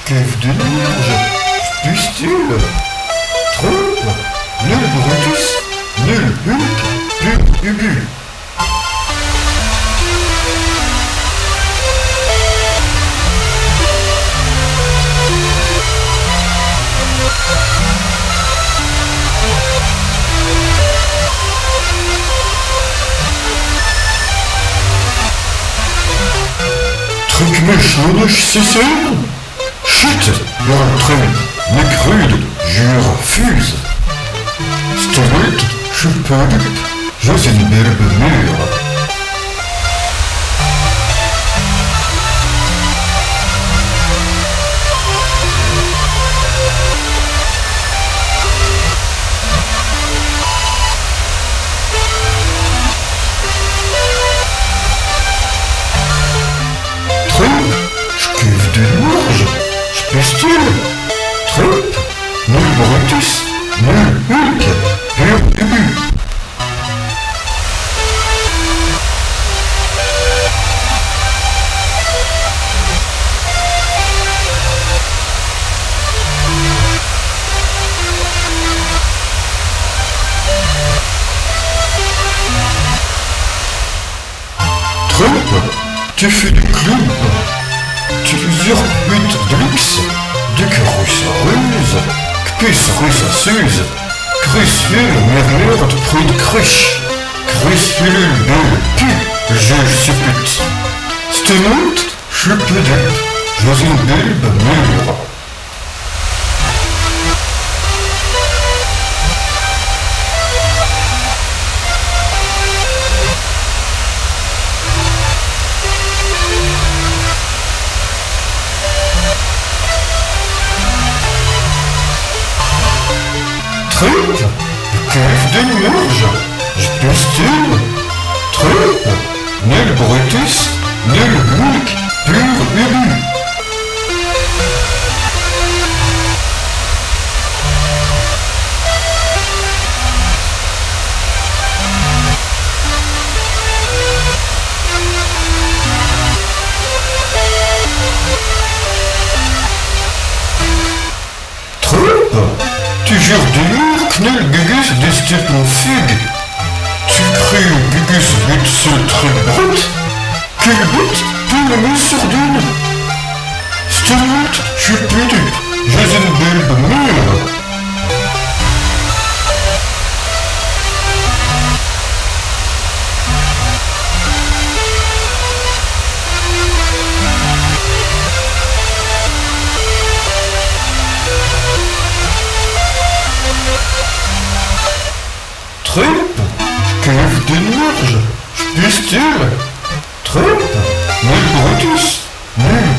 Cave de Nurge, Spustule, Trompe, nul Brutus, nul Hulk, pur Ubu. Truc méchant de Cécile. Chut, l'entrée, Necrude, je refuse. Stomach, je peux, je suis une berbe mûre. Je cuve de Nourge, je pustule, Trompe, nul Brutus, nul Hulk, pur Ubu. Trompe, tu fais du clown. Tu usurputes de luxe, de crus ruse, cpus russe suse, crusule murmure de prude cruche, crusule bulle pu, juge suppute. Stemont, je peux dupe, je suis une bulbe mûre. Trompe, cave de Nurge, je pustule, Trompe, nul Brutus, nul Hulk, pur Ubu. Trompe, tu jures dur, Knul Gugus destir ton fugue. Tu crus Gugus but ce truc brut. Quel but pour le surdune. Stemont, je plus dupe, je suis une bulbe mûre. Trompe, cave de Nurge, je pustule, Trompe, nul Brutus, nul